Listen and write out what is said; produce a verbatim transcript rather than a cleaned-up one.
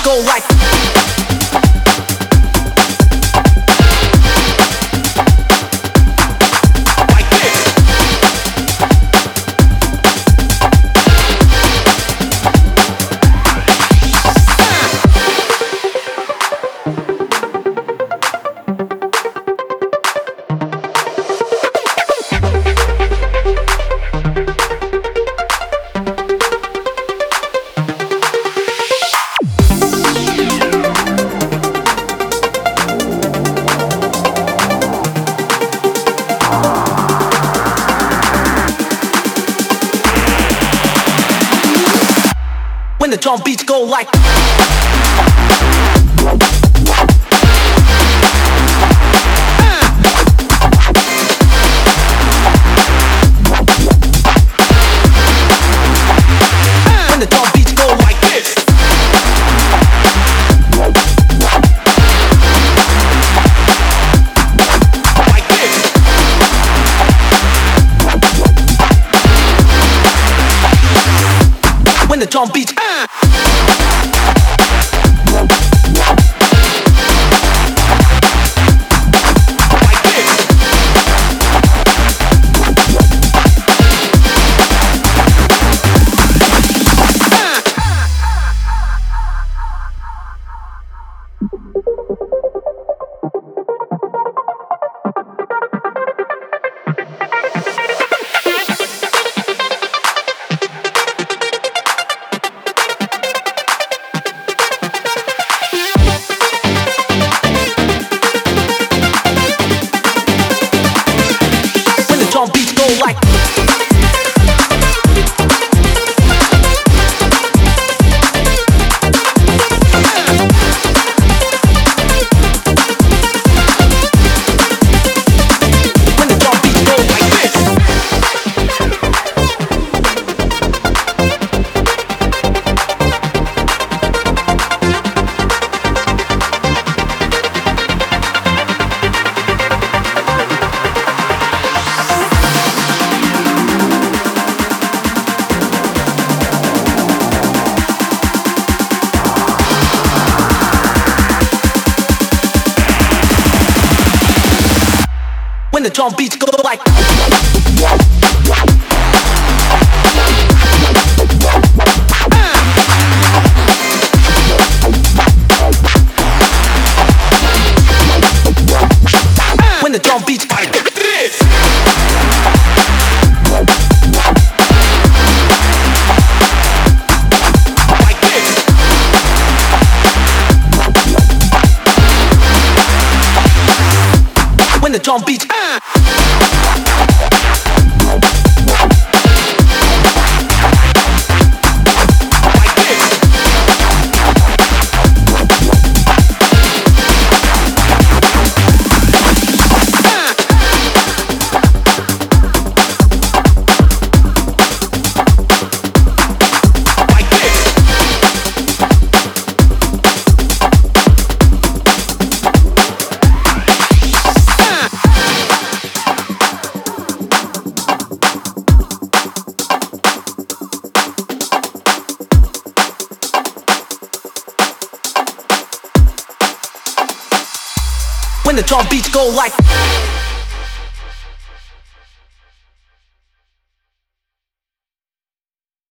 go like. When the drum beats go like. When the drum beats go like this. Like this. When the drum beats. Drum beats go like. When the drum beats go like this. When the drum beats go like. When the drum beats like this. Like this. When the drum beats. When the drum beats go like.